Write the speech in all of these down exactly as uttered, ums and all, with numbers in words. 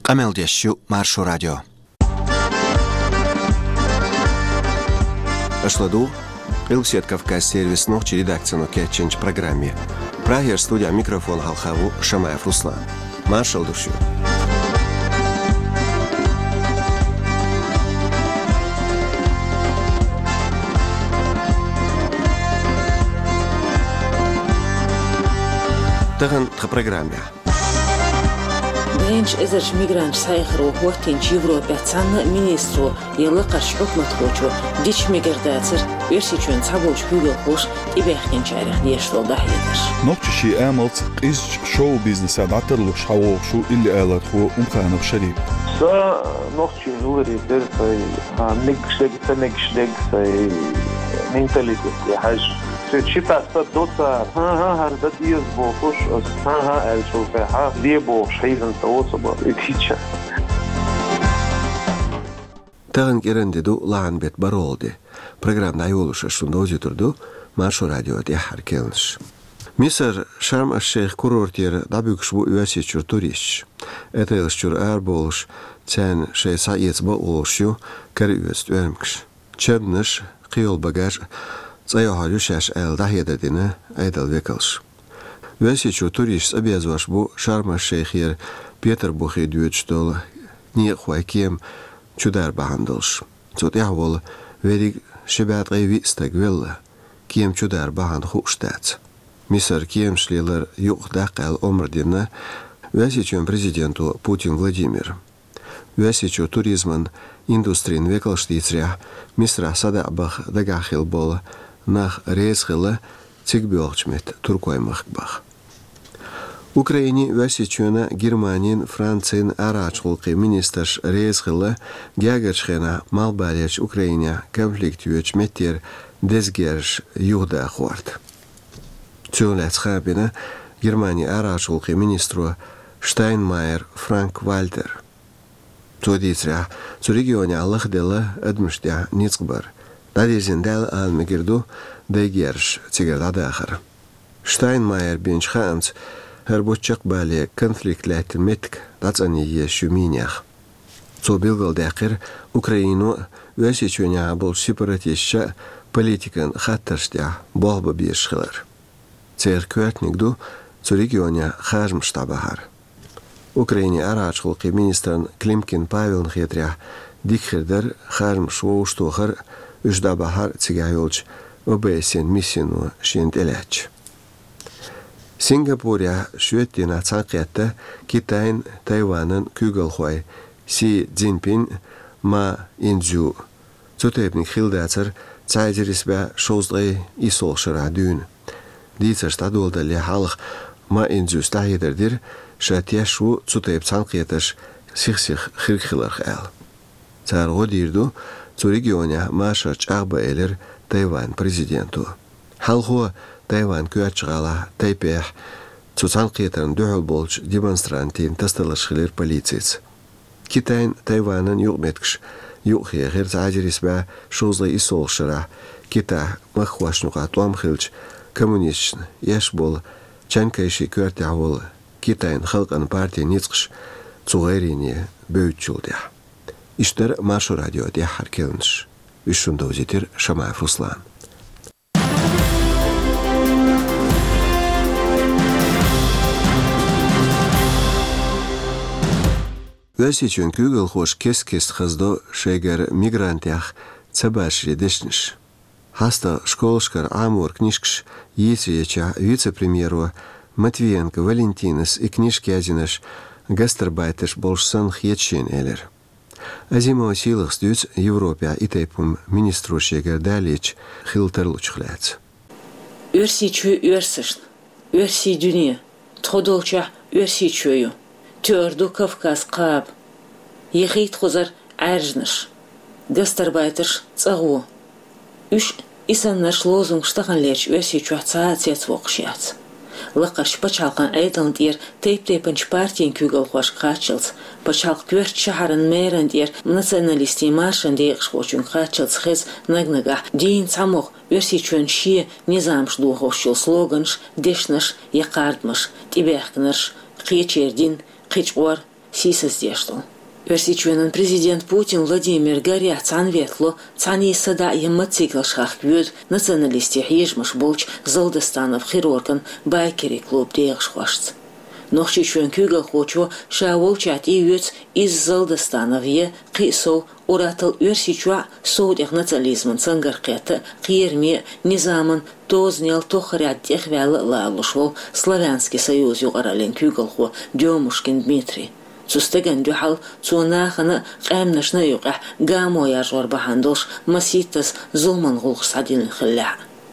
Qameldeshu Marşo Radyo. Ашладу, Илсет Кавказ сервис ночи редакцию Кетченч программе. Прагер студия микрофон Алхаву Шамаев Руслан. Маршал душу. Таган в программе. Бенч эзерч мигрант сайхру хватинч Европе цанна министру елы каршы хөкмөт көчү дич мигрантер версичүн сабоч хүгө хош ибехин чарах дештолда хедер. نوتشي أملت إيش شو بيزنس عطر له شو شو اللي قالت هو أمخانه بشري. سا نوتشي نوري درسي نيكشدك تنيكشدك سي منتاليتي حاجة. شي باسبور دوتا ها ها هذا ديز بوكوش ها ها الشوفها دي بوش حيزن توصب إتيشة. Таган керендеду лаган бет баролди. Программа айолуша шундози турду Маршо Радио де харкелнш. Мисар Шарм аш-Шейх курортер дабюкшбу университет туриш. Это илшчур арболш цен шейса ецба олшу карюст вермкш. Черныш қиол багаж цайохалю шаш эл дахедедине айдал векалш. Университет туриш обязвашбу Шарм аш-Шейхер Петербурге дюечтол не хуайкем чудар бахандалш. Цот яхвол вериг шебят гайвистаг велла кем чудар баханд хуштац. Мисар кем шлилер юх дақал омрдина университет президенту Путин Владимир. Университет туризман индустрин векалштицря мисра садабах дагахил бол нах рейсхила цигбёлчмет туркоймахбах. Украине университетна Германин Францин арачхулқи министрш рейсхила гягачхена малбалеч Украине конфликт юечметтер дезгерш юхда хварт. Цюлец хабина Германия арачхулқи министру Штайнмайер Франк Вальтер. Цудицря цу регионе аллахдела адмыштя ницкбар. Дадезиндел алмегирду дегерш цигардадахар. Штайнмайер бенчханц Herbochak bale konfliktlät metk dacani yeshuminiach. Цо билгал дакер Украину университетня бол сепаратистча политикан хаттарштя болба биршхилар. Церквятникду цо регионя хажмштабахар. Украине арачхулқи министран Климкин Павел Хетря дикхердер хажм шоуштохар үждабахар цигайолч обесен миссину шинтелеч. Сингапуря шветтина цанқетта Китайн Тайванын күгілхуай Си Цзиньпин ма инзю. Цутепник хилдацар цайзерисбя шоузлай исолшыра дүйін. Дийцар стадолдали халық ма инзю стахидердир шатяшу цутеп цанқеташ сих-сих хирхиларх әл. Цар годирду цу регионя маша чағба элер Тайвань президенту. Халхуа Тайвань көчгала Тайпех цуцан қиетарын дөхіл болч демонстрантин тасталашхилер полициец. Китайн Тайванын юқметкш юқхе ғерц ажирисбә шоузлай исолшыра Кита махвашнуға туамхилч коммунистшн еш бол чанкайши көртя бол Китайн халқын партия ницқш цуғайрине бөйтчулдя. Иштер Маршо Радио де харкелнш. Үшшунда узитер Шамаев Руслан. Университет күгіл хош кес-кес қызды шегер мигрантях цабаш редешніш. Хаста школшкар Амур книжкш есееча вице-премьеру Матвиенко Валентинес и книжки азинаш гастарбайтеш болшсан хетшен элер. Азимова силах стюц Европе и тайпум министру шегер далеч хилтерлучхляц. Университет университет университет дүния тодолча университет Тёрду Кавказ қаб. Ехейт хозар әржныш. Гастарбайтерш цағу. Үш исаннаш лозунг штаған лерч өсі чуатса цец воқшияц. Лақаш пачалқан айдылын дер тейп-тейпанч партиен күгіл хош қачылц. Пачалқ көрт шахарын мэран дер националисти маршан дейқш қочын қачылц хез нагнага. Дейін цамоқ өсі чуан шие низамш луғошчыл слоганш, дешнаш, яқардмаш, тибяқнарш, қиечердин, қичуар, сисас дештол. Версичуенен президент Путин Владимир Горя цанветло, цани сада еммацикл шахквюд, националисти хижмаш болч Залдастанов хирурган байкери клуб деяшхвашц. Нохчичуен кюгал хочо шааволчат июц из Залдастанов е қисол уратал версичуа соудях национализман цангаркета қиерме низаман тознел тохарят техвяла лалушвол Славянский союз югарален кюгалхо Демушкин Дмитрий. Сустеган дюхал цунахана қамнашна юқах гамо яжвар бахандош маситас зулман гулх садин хилля.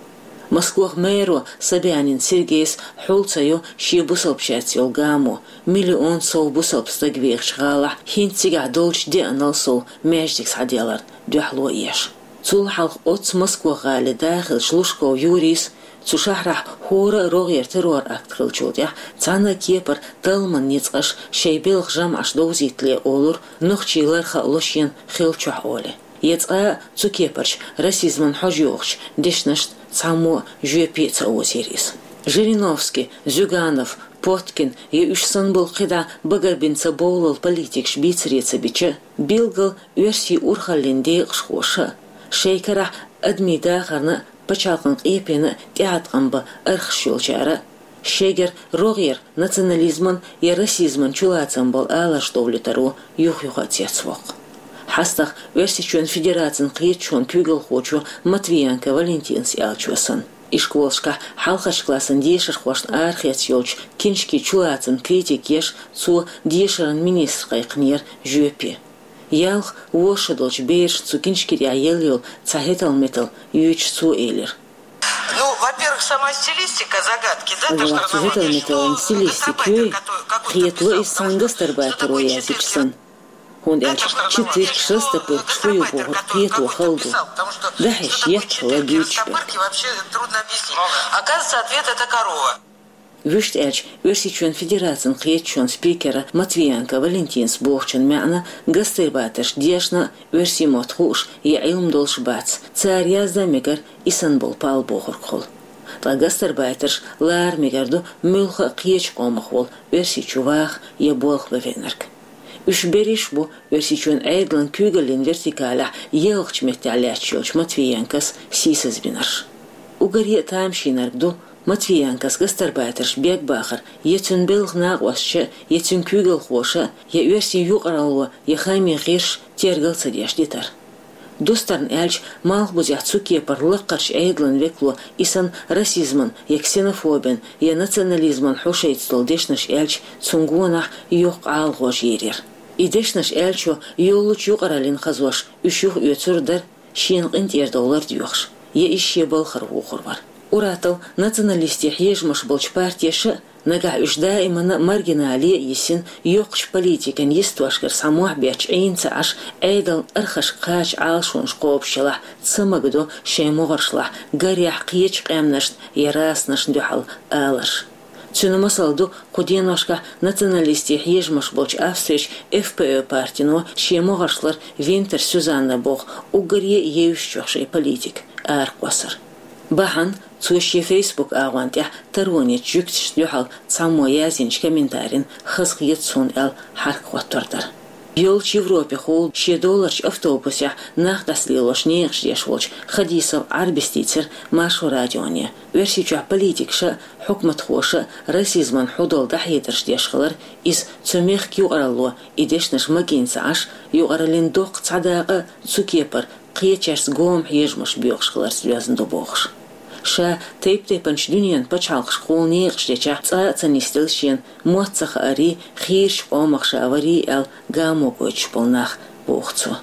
Москвах мэро Собянин Сергейс хулцаю ши бусалпшатсил гамо миллион сол бусалпстагвех шгала хинтига долч де аналсол междик саделар дюхло еш. Цулхалх отс Москва гали дахил шлушков юрис Zu Schahrach hohe Rogier Terror aktrılçod ya. Цана кепар талман ницгаш шейбелх жам аш доузитле олур нохчилар халошин хилчух оле. Ецга цу кепарч расизман хожиохч дешнашт цамо жюпеца озерис. Жириновский, Зюганов, Поткин и Ушсан был когда багарбинца боулал политик шбицреца бича билгал версии урхалинде шхоша. Шейкара адмида харна Пачалкан эпена театрамба архшулчара. Шегер рогер национализман и расизман чулацамбал алаштовлитару юхюхатецвок. Хастах версичуен федерацин қиетчуан кюгел хочу Матвиянка Валентинс ялчуасан. Ишколшка халхашкласын дешер хвашн архец ёлч киншки чулацин критик еш цу дешеран министр қайқнер жюпи. Ялх вошедолч бейш цукиншкиря елил цахетал метал юич цу элер. Ну, во-первых, сама стилистика загадки, да, то, что цахетал метал стилистики хиетло из сангастарбатору язычсан. Он яч четыре шестопы швою богор хиетло халду. Дахиш ехала бьючбек. Вообще трудно объяснить. Оказывается, ответ это корова. Вишт эч версичуен федерацин хиетчуан спикера Матвиянка Валентинс бохчен мяна гастырбатыш дешна верси мотхуш я илм долш бац царь язда мегар исан бол пал бохор кхол. Та гастырбатыш лар мегарду мюлха хиеч комахвол версичувах я болох вевенерк. Уж бериш бу версичуен эйдлан кюгалин вертикаля елхч металячилч Матвиянкас сисас бинарш. Угарье таамшинаргду Матвиянкас гастарбайтерш бег бахар, етюн белх нагвасча, етюн кюгел хоша, я верси юqaralwa, я хайми гирш тергал цадеш детар. Достарн эльч малх бузях цуке парлыккарш эйдлан векло исан расизман, я ксенофобен, я национализман хушейтстол дешнаш эльч цунгунах юq алгош ерер. И дешнаш эльчо юлуч юqaralin хазош, ушух үцурдар, шин инт ердолар дюхш. Я ищи балхар вухурвар. Уратал националисти хежмаш болч партияша нага уж даймана маргиналия есин йоқч политикан ествашкар самуах бяч эйнца аш эйдал архаш қач алшун шқоопшила цымагдо шеймуғаршла гарях қиеч қэмнашт яраснаш дюхал алаш. Цюна масалду куденошка националисти хежмаш болч австрич ФПÖ партино шеймуғаршлар Винтер Сюзанна бог угарье еющохший политик арквасар. Бахан цущи Facebook агвантя таруни чуктш дюхал цамо язинч комментарин хасхиет сун эл харкваттордар. Ёлч Европе хол ще долларч автобуся нахдаслилош неяш ешволч хадисов арбестицер машу радионе. Версича политикша хукмат хоша расизман худол дахитерш дешхалар из цумех кюаралло идешнаш магинца аш юаралин док цадаға цукепар қиечерс гом хежмаш бьёхшхалар связан до бохш. Ша тейп-тейпанч дюниян пачалхш қол неғшдеча цаца-цанистилшен моцах ари хирш омахша авари эл гамо гойч полнах бохцу.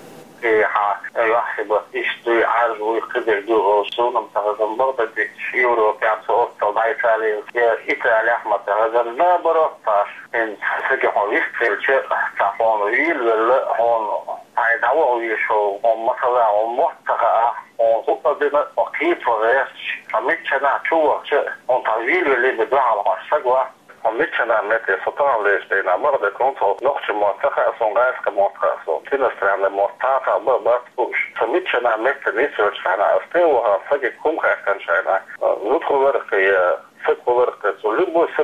يحسب اشتري عرض ويقدر دوغو سونم تغزن بغداد يورو كان صوت طبعي فالي إيطاليا أحمد تغزن لا برطاش إن سكي هون يستيل شيء تفون ويل ولا هون عيدعوه ويشو ومثلا ومحتقى وقدنا وقيت وغيرش فمتشنا شو شيء وطويل اللي بدوها على السجوة ومتشنا متى سطان ليش بينا مرضى كنت نقش موثقة صنغاز كموثقة صوت تنستران الموثقة ببط وش فمتشنا متى نيسوش فانا استوى فجأة كم كان شاينا ندخل ورقة فكو ورقة ولبو سجو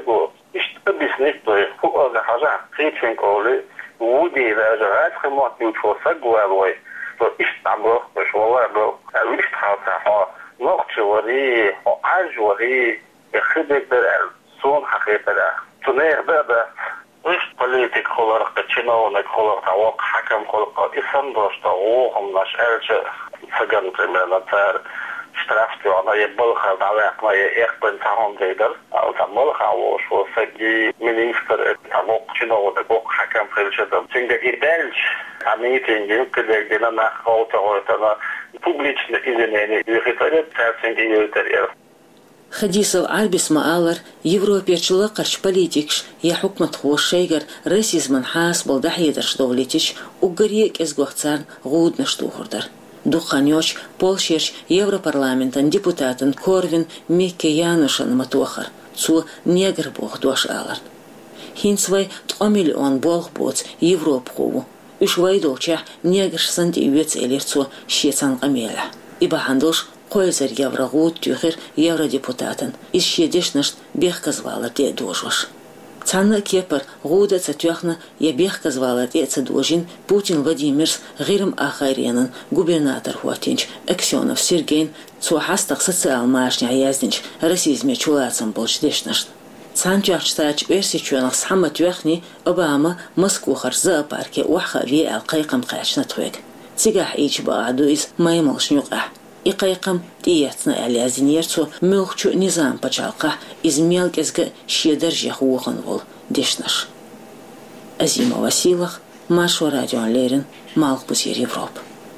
إيش بسنيك طيب فوق هذا حاجة خيتين قولي ودي إذا جرات خمات نوتشو سجوا الوي تو إيش تعمله مش والله بro ويش تحاطها نقطة وري عاج وري يخدك ده صون حقيقة ده تنيه ده ويش بوليتيك خلق تشينونك خلق تعوق حكم خلق إسم دوش تعوقهم ناش أرجع سجن تماما تار اشترفتي وانا يبلغ دعوك ما يقبل تاهم ديدر او تبلغ او شو سجي منيستر تعوق تشينونك وق حكم خلشة تنجي بلج عميتين يمكن يجينا نخوته ويتنا публично извинения يخطرت تاسنجي يوتر خديسو عربس مآلر Европе чулакарч политикш я حكمت خوش شيغر راسيزمن حاسبل دحيدرش دولتش угорек эсгохцарн гуднаштухурдар Духанёч, Полшерч, Европарламентан, депутатан, Корвин, Микке Янушан матохар, цу негр бог дуаш алар. Хинцвай тҟо миллион болх боц Европ хову. Ушвай долчах негрш санти юец элерцу щецан камеля. Иба хандош қойзар еврогуд тюхер евродепутатан. Из щедешнашт бех казвала те дожваш. Цанна кепар гуда цатюхна я бех казвала те цадожин Путин Владимирс гирм Ахаренан губернатор Хуатинч Аксенов Сергейн цухастах социал машня яздинч расизме чулацам болчдешнашт. Цанчахстач версичуанах схама тюхни Обама Москвухар зоопарке уха ви алқайқам қашна твек. Цигах ич бааду из маймалшнюqa. И қайқам тиятна алязинерцу мелхчу низам пачалқа из мелкезга щедер жахухан вол дешнаш. Азима Василах, Машу Радион Лерин, Малхбусир Европ.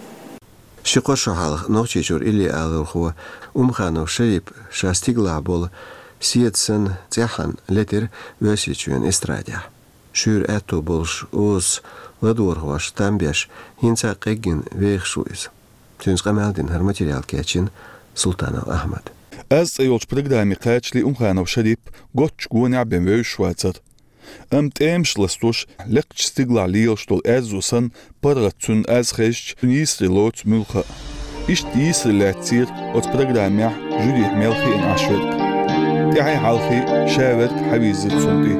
Шикошу халах ночичур или алухуа умханов шерип шастигла бол сиетсен цехан летер весичуен эстрадя. Шур эту болж оз ладурхваш тамбеш хинца қегин вейхшуиз. Тюнс гамалдин хар материал кечин Султанов Ахмад. Аз эйолч программе качли умханов шерип готч гуня бемвей швайцар. Am Temschlastux lecht stigla lielstol ezusan parratsun az khech nisri lots mulkha. Ist diese letzir aus programmia judith melchi in ashwerk. Die halchi shawerk habizit sundi.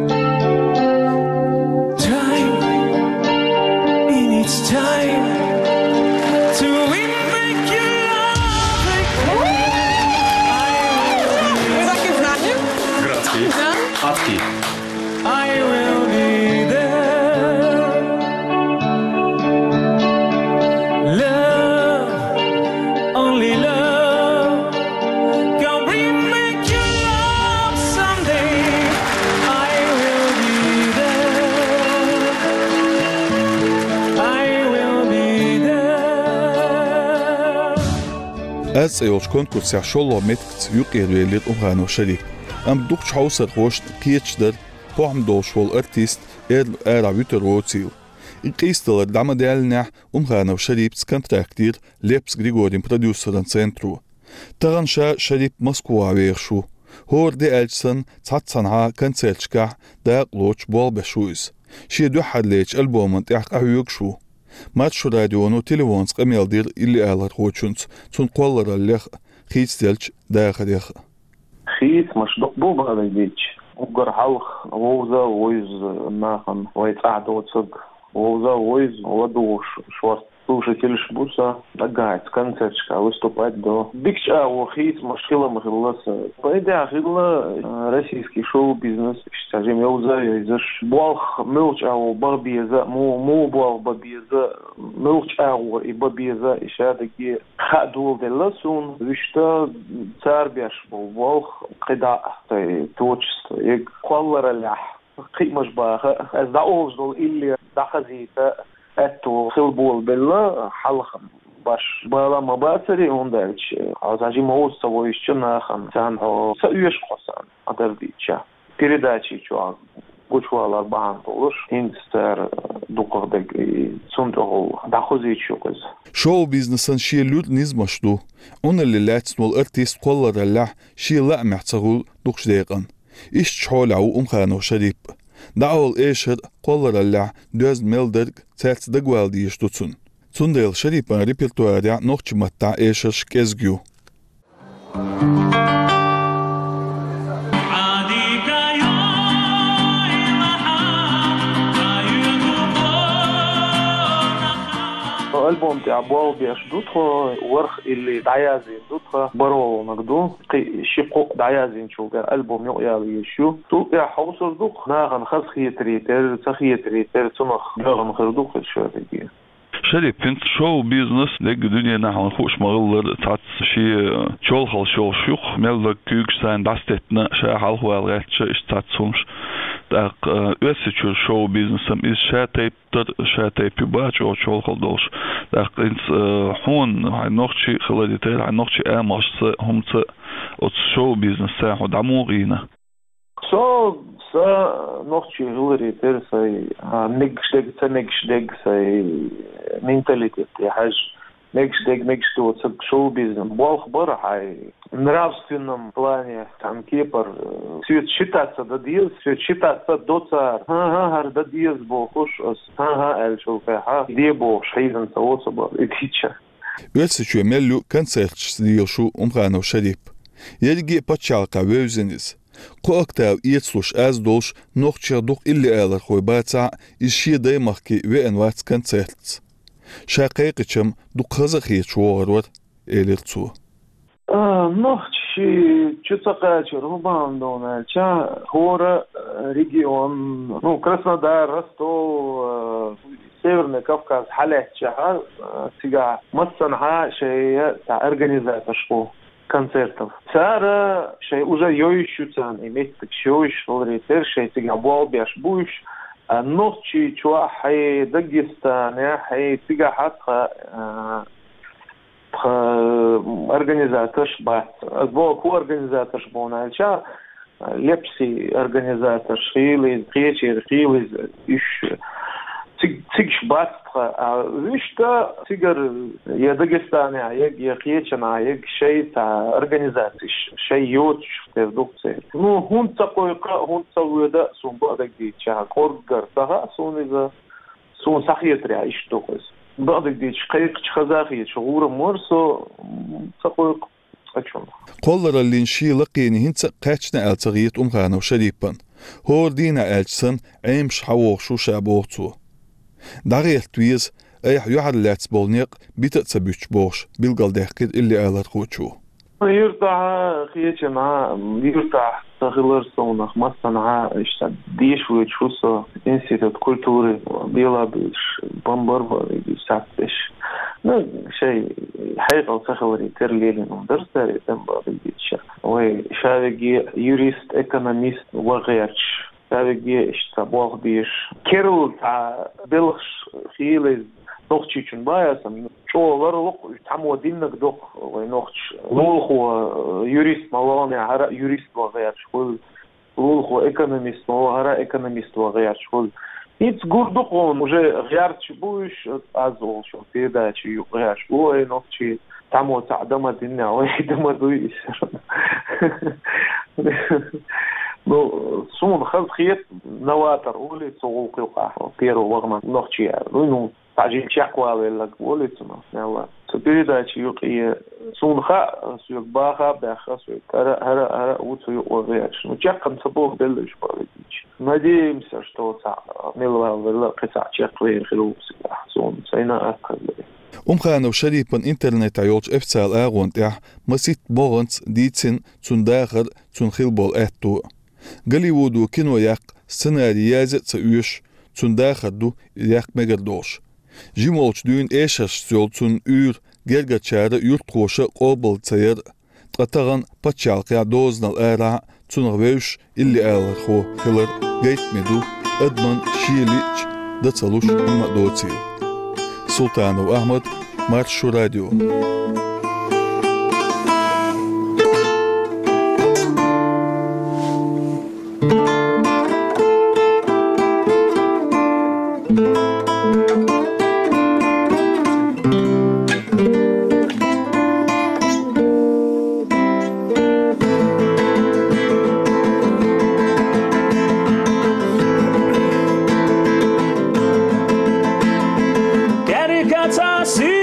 Time in its time to make you love like Grazie. Apti. I will be there. Love, only love can remake you love someday. I will be there. I will be there. Az éolch konkurs ja shollo metkt yuqerwelit umhano sharif. Am duch hauser rost kiechder Poham dolshwol artist er era vyterotsil. In kristel damadelna umhano sharifs kontraktir Leps Grigorin produceran centru. Taransha Sharif Moskva vershu. Hor de elsan tsatsanha koncertska da loch bolbeshuis. Shi du hadlech albumant yaqahyukshu. Match radiono telefons qameldir illi alar rochuns tsun qollara leh khitstelch da khadekh. خيس مش دقبوب هذا يديش وقر حلخ ووزا ويز ناخن ويتعد وتصق ووزا ويز ودوش شوارت слушательш буса дагайц концертшка выступать до бикча вохис машила махилласа пойдя хилла российский шоу-бизнес скажем яуза изаш болх мылча о бабиеза му му бол бабиеза мылча о и бабиеза иша таки хадул деласун вишта царбяш болх қида творчество и коллара лях قيمش باخ از دا اوزدل или دا خزيته اتو خلبول بالله حلقم باش بالا مباسري اوندالش азажи моусово еще нахам цанхо саюш косан адердича передачи чуа гучвалар бантолуш инстер дукордек цунтол дахозичу коз шоу бизнесан ши люд низмашту он اللي латснул артист коллар ла ши ла махцагул дукшдеган иш чолау умхано шарип Daul eşer qollaralla döz melderg tsats dagwaldi ishtutsun. Tsundel sharipa repertuarya nochchimatta eşer shkezgyu. альбом ти абуал беш дутхо ورخ اللي دعيازين دутخо برو نقدو شيقو دعيازين شوغر альбом يو يالي شو تو يا حوصر دوخ ناغن خز خيتريتر تخيتريتر تنخ ناغن خردوخ الشوفيكي شري بنت شو بيزنس لق دنيا نحن خوش مغلر تات شي شول خل شول شوخ مل كوكستان داستتنا شا حلو الغت شي تاتسومش داق اسچور شو بيزنسم is شاتيب شاتيب باچ او شول خل دوش داق انس هون هاي نوختشي خلديتر هاي نوختشي اماش همت او شو بيزنس ساحو داموغينا So, so noch zu hören, der sei nicht steckt, nicht steckt, sei Mentalität. Ja, hast nicht steckt, nicht steckt, so Showbusiness. Бог барахай. В нравственном плане там Кипр все считаться до дел, все считаться до цар. Ага, до дел Бог уж, ага, эльшулка, ага, где Бог шейден соособа этича. Ölsüçü mellu konsertçisi diyorşu umğanov şerip. Yergi paçalqa vözeniz. قوكتاو يتسلوش از دولش نوخشا دوق اللي آلر خوي باتا إشي دايمخكي وين واتس كونسرتس شاقيقشم دوق خزخي شوغرور إليرتسو آه نوخشي чуцакачи рубан дона ча хора регион ну Краснодар Ростов Северный Кавказ Халяча сига массанха шея та организатор школ концертов. Цара шей уже йоищуцан иметь так шоиш лритер шей тига буалбяш буш нохчи чуахай Дагестан яхай тига хатха организатор шбат. Азбо ку организатор шбональча лепси организатор шилиз кречер шилиз иш циг шбатха вишта цигар я Дагестане я я кречена я шей та организации шей йоч продукция. Ну хун такой хун сауда сумба дагди ча коргар тага суниза сун сахиетря иш токос. بعضك شقيق خزاخي شغور مرسو تقول أشون قلر اللي نشي لقيني هنت قاتشنا التغييت أمغانا وشريبا هو دينا ألتسن عيمش حووغ شو شابوغتو داغيل تويز أيح يحر لاتس بولنيق بيتتسبيش بوش بالقل داقيد اللي آلت خوتشو يرتاح خيتنا يرتاح تغير صونخ مثلا اشتا ديش ويتشوسو انستيتوت كولتوري بيلا بيش بامبر بيساتش ну شيء حقيقة وتخوري ترليلي ندرسة تنبا بالبيتشا وي شارجي يوريست اكونوميست وغيرش شارجي اشتا بوغ بيش كيرل تا بلخش خيلي نوختشي چون باياسم شو لرلق تعمو دينك دوق وينوختش لولخو يوريست مالاني هرا يوريست وغيرش كل لولخو اكونوميست هرا اكونوميست وغيرش كل It's good духовно, уже гярче будешь, азол, что передачи гярче, ой, ночи, там вот дома дня, ой, дома дуешь. Ну, сун хазхиет новатор, улицу улкилка, первого вагна ночи, ну, тажил чаква вела улицу, ну, передачи юки сунха, суек баха, баха, суек, ара, ара, ара, уцу югвяч. Ну, чакан собой белыш полетич. Надеемся, что миловал вела киса чаквей хилупси, сон, сайна аккадли. Умханов шарипан интернет айолч эфцал агонт ях масит богонц дицин цун дахар цун хилбол этту. Голливуду кино як сценарий язет ца уш цун дахар ду як мегардош. Jimolch düğün eşaş yolçun ür gergaçarı yurt koşa qobul çayır qatağan paçalqa doznal ara çunaq veş illi alır xo xılır gaytmedu adman şiliç da çaluş imma doçi Sultanov Ahmet Marşu Radio see